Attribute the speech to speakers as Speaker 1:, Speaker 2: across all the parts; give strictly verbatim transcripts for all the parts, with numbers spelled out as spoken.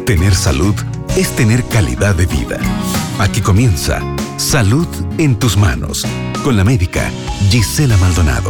Speaker 1: Tener salud es tener calidad de vida. Aquí comienza Salud en tus manos, con la médica Gisela Maldonado.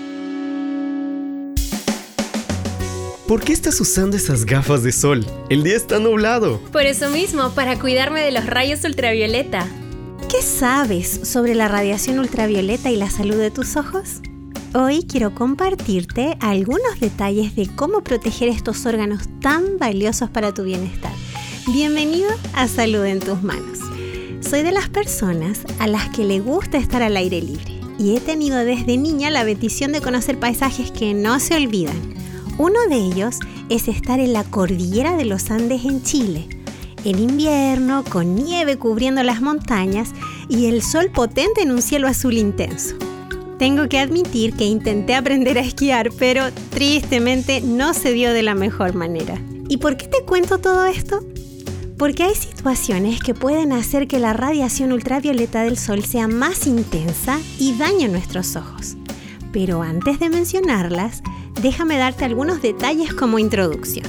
Speaker 2: ¿Por qué estás usando esas gafas de sol? El día está nublado.
Speaker 3: Por eso mismo, para cuidarme de los rayos ultravioleta.
Speaker 4: ¿Qué sabes sobre la radiación ultravioleta y la salud de tus ojos? Hoy quiero compartirte algunos detalles de cómo proteger estos órganos tan valiosos para tu bienestar. Bienvenido a Salud en tus manos. Soy de las personas a las que le gusta estar al aire libre y he tenido desde niña la bendición de conocer paisajes que no se olvidan. Uno de ellos es estar en la cordillera de los Andes en Chile. En invierno, con nieve cubriendo las montañas y el sol potente en un cielo azul intenso. Tengo que admitir que intenté aprender a esquiar, pero tristemente no se dio de la mejor manera. ¿Y por qué te cuento todo esto? Porque hay situaciones que pueden hacer que la radiación ultravioleta del sol sea más intensa y dañe nuestros ojos. Pero antes de mencionarlas, déjame darte algunos detalles como introducción.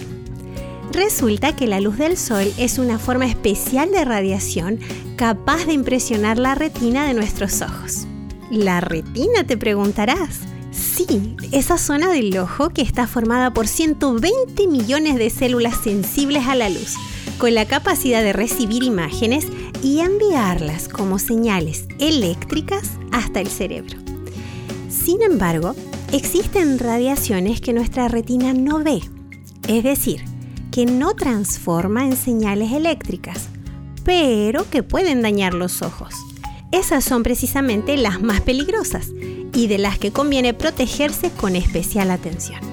Speaker 4: Resulta que la luz del sol es una forma especial de radiación capaz de impresionar la retina de nuestros ojos. ¿La retina?, te preguntarás. Sí, esa zona del ojo que está formada por ciento veinte millones de células sensibles a la luz, con la capacidad de recibir imágenes y enviarlas como señales eléctricas hasta el cerebro. Sin embargo, existen radiaciones que nuestra retina no ve, es decir, que no transforma en señales eléctricas, pero que pueden dañar los ojos. Esas son precisamente las más peligrosas y de las que conviene protegerse con especial atención.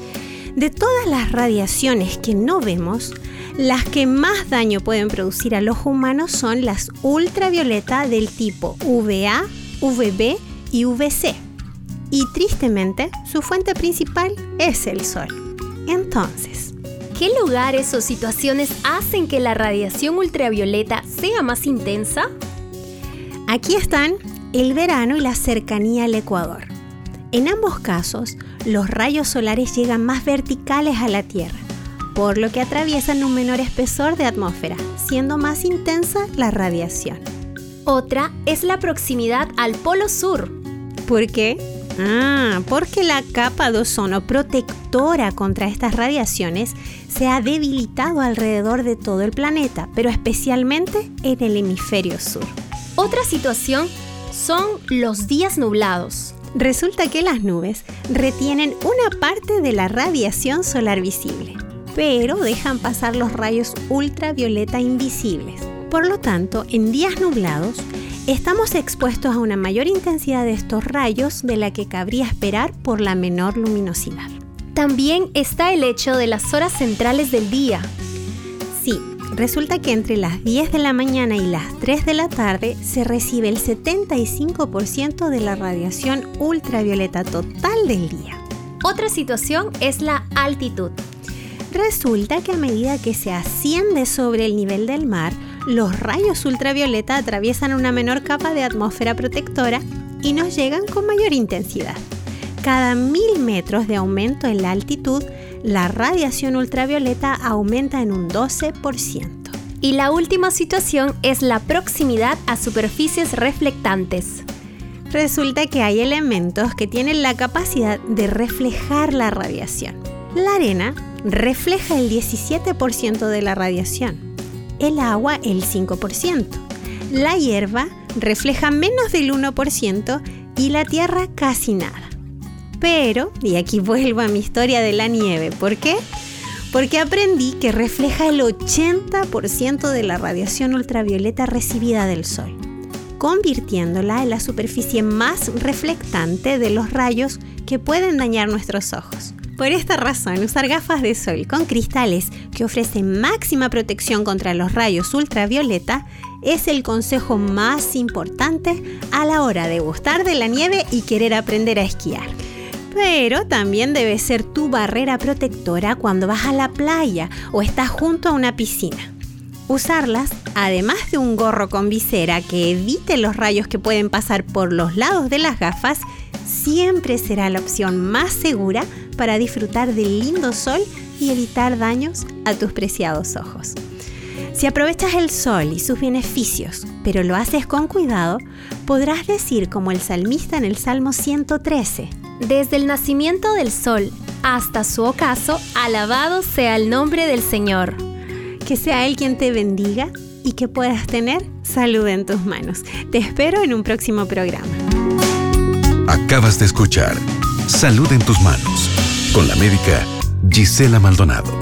Speaker 4: De todas las radiaciones que no vemos, las que más daño pueden producir al ojo humano son las ultravioleta del tipo U V A, U V B y U V C. Y tristemente, su fuente principal es el sol. Entonces,
Speaker 3: ¿qué lugares o situaciones hacen que la radiación ultravioleta sea más intensa?
Speaker 4: Aquí están el verano y la cercanía al Ecuador. En ambos casos, los rayos solares llegan más verticales a la Tierra, por lo que atraviesan un menor espesor de atmósfera, siendo más intensa la radiación.
Speaker 3: Otra es la proximidad al Polo Sur.
Speaker 4: ¿Por qué? Ah, porque la capa de ozono protectora contra estas radiaciones se ha debilitado alrededor de todo el planeta, pero especialmente en el hemisferio sur.
Speaker 3: Otra situación son los días nublados.
Speaker 4: Resulta que las nubes retienen una parte de la radiación solar visible, pero dejan pasar los rayos ultravioleta invisibles. Por lo tanto, en días nublados, estamos expuestos a una mayor intensidad de estos rayos de la que cabría esperar por la menor luminosidad.
Speaker 3: También está el hecho de las horas centrales del día.
Speaker 4: Sí. Resulta que entre las diez de la mañana y las tres de la tarde se recibe el setenta y cinco por ciento de la radiación ultravioleta total del día.
Speaker 3: Otra situación es la altitud.
Speaker 4: Resulta que a medida que se asciende sobre el nivel del mar, los rayos ultravioleta atraviesan una menor capa de atmósfera protectora y nos llegan con mayor intensidad. Cada mil metros de aumento en la altitud, la radiación ultravioleta aumenta en un doce por ciento.
Speaker 3: Y la última situación es la proximidad a superficies reflectantes.
Speaker 4: Resulta que hay elementos que tienen la capacidad de reflejar la radiación. La arena refleja el diecisiete por ciento de la radiación, el agua el cinco por ciento, la hierba refleja menos del uno por ciento y la tierra casi nada. Pero, y aquí vuelvo a mi historia de la nieve, ¿por qué? Porque aprendí que refleja el ochenta por ciento de la radiación ultravioleta recibida del sol, convirtiéndola en la superficie más reflectante de los rayos que pueden dañar nuestros ojos. Por esta razón, usar gafas de sol con cristales que ofrecen máxima protección contra los rayos ultravioleta es el consejo más importante a la hora de gustar de la nieve y querer aprender a esquiar. Pero también debe ser tu barrera protectora cuando vas a la playa o estás junto a una piscina. Usarlas, además de un gorro con visera que evite los rayos que pueden pasar por los lados de las gafas, siempre será la opción más segura para disfrutar del lindo sol y evitar daños a tus preciados ojos. Si aprovechas el sol y sus beneficios, pero lo haces con cuidado, podrás decir como el salmista en el Salmo ciento trece:
Speaker 3: Desde el nacimiento del sol hasta su ocaso, alabado sea el nombre del Señor.
Speaker 4: Que sea Él quien te bendiga y que puedas tener salud en tus manos. Te espero en un próximo programa.
Speaker 1: Acabas de escuchar Salud en tus manos con la médica Gisela Maldonado.